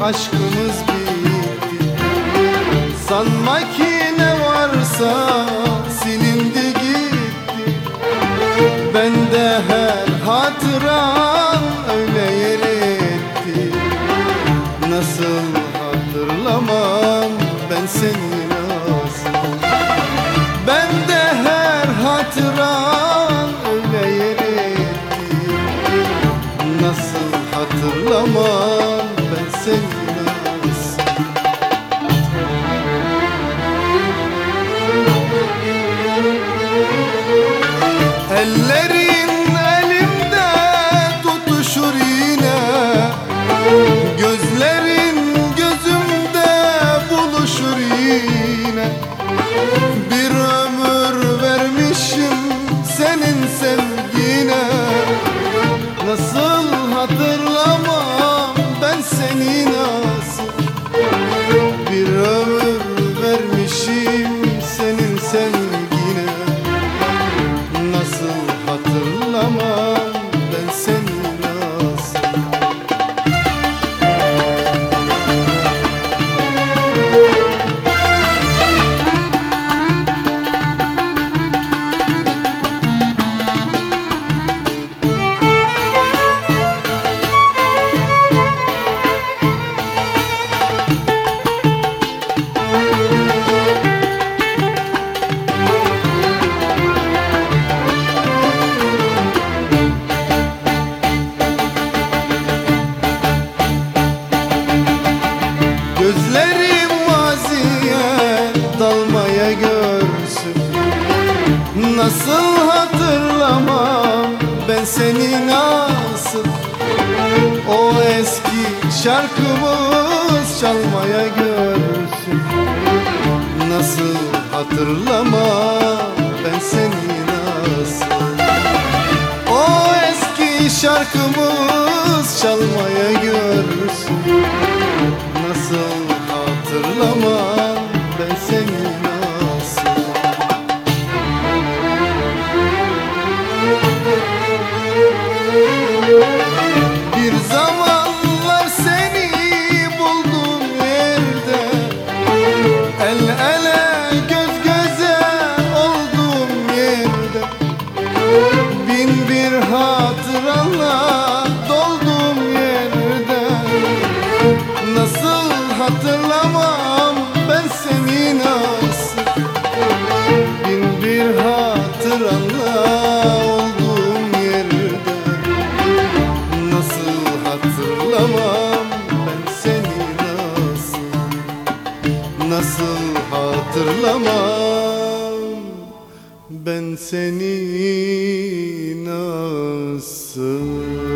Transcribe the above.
aşkımız bitti. Sanma ki ne varsa silindi gitti. Bende her hatıran öyle yer etti. Nasıl hatırlamam ben seni nasıl? Bende her hatıran öyle yer etti. Nasıl hatırlamam ben seni nasıl? Ellerin elimde tutuşur yine, gözlerin gözümde buluşur yine. Bir ömür vermişim senin sevgine. Nasıl hatırlamam ben seni nasıl? Bir ömür vermişim senin sevgine. Nasıl hatırlamam ben seni nasıl? Gözlerim maziye dalmaya görsün. Nasıl hatırlamam ben seni nasıl? O eski şarkımız çalmaya görsün. Nasıl hatırlamam ben seni nasıl? O eski şarkımız çalmaya görsün. Nasıl hatırlamam ben seni nasıl? Bir zamanlar seni buldum yerde, el ele göz göze olduğum yerde. Bin bir hatıranla doldum yerde. Nasıl hatırlamam ben seni nasıl? Bin bir hatıranla olduğum yerde. Nasıl hatırlamam ben seni nasıl? Nasıl hatırlamam ben seni nasıl?